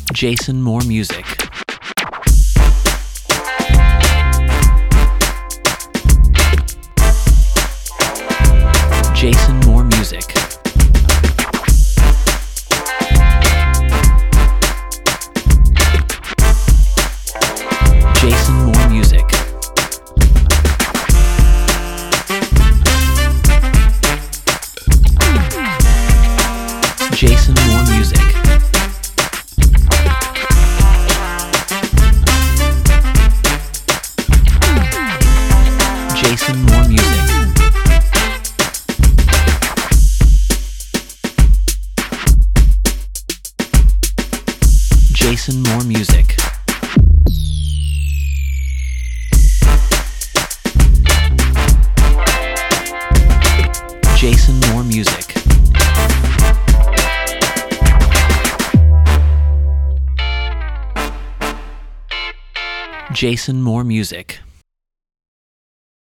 Jason More Music. Jason More Music. Jason More Music. Jason More Music. Jason More Music. Jason More Music. Jason More Music. Jason More Music.